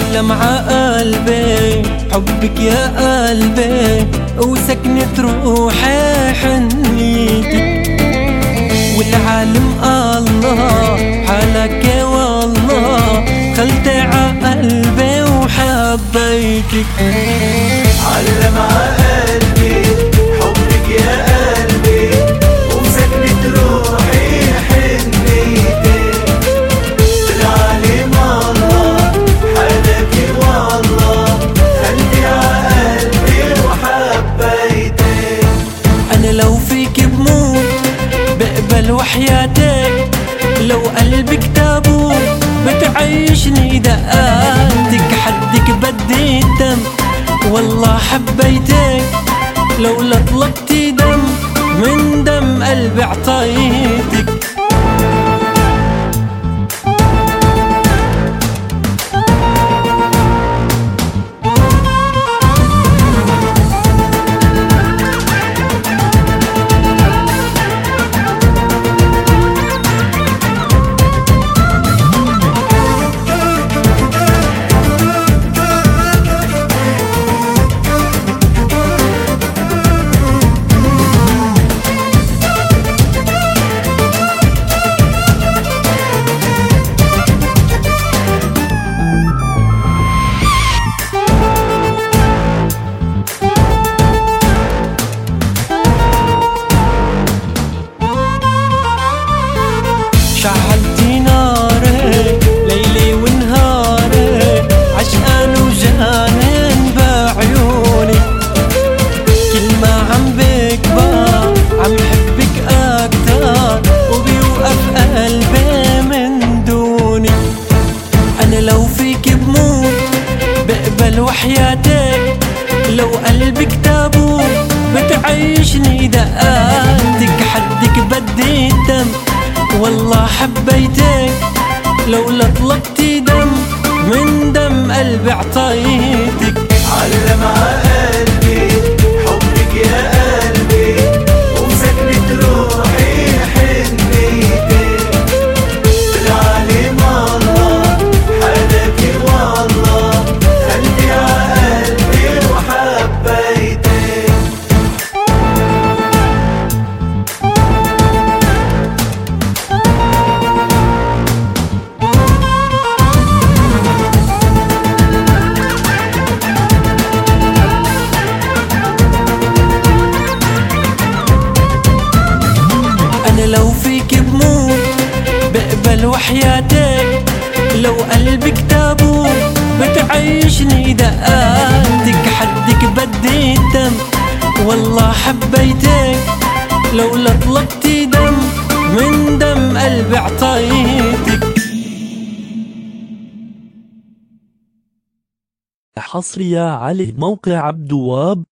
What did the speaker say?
علم عقلبي حبك يا قلبي، وسكنت روحي حنيتك. والعالم الله حالك والله، خلت عقلبي وحبيتك. علم عقلبي حبك يا قلبي، وسكنت روحي حنيتك. العالم الله حالك والله، خلت عقلبي وحبيتك. أنا لو فيك بموت بقبل وحياتك، لو قلبك تابوت بتعيشني دقاتك. حدك بدي الدم والله حبيتك، لو لطلقتي دم من دم قلبي عطيتك. شعلتي ناري ليلي ونهاري، عشقان وجنان بعيوني. كل ما عم بكبر عم حبك أكتر، وبيوقف قلبي من دوني. أنا لو فيك بموت بقبل وحياتك، لو قلبك تابوت بتعيشني دقاتك. حدك بدي الدم والله حبيتك، لو لطلقتي دم من دم قلبي عطيتك. علم عقلبي حبك يا قلبي، وسكنت روحي حنيتك. العالم الله حالك والله، خلت عقلبي وحبيتك. أنا لو فيك بموت بقبل وحياتك، لو قلبك تابوت بتعيشني دقاتك. حدك بدي الدم والله حبيتك، لو لطلقتي دم من دم قلبي عطيتك. حصرية على موقع عبدواب.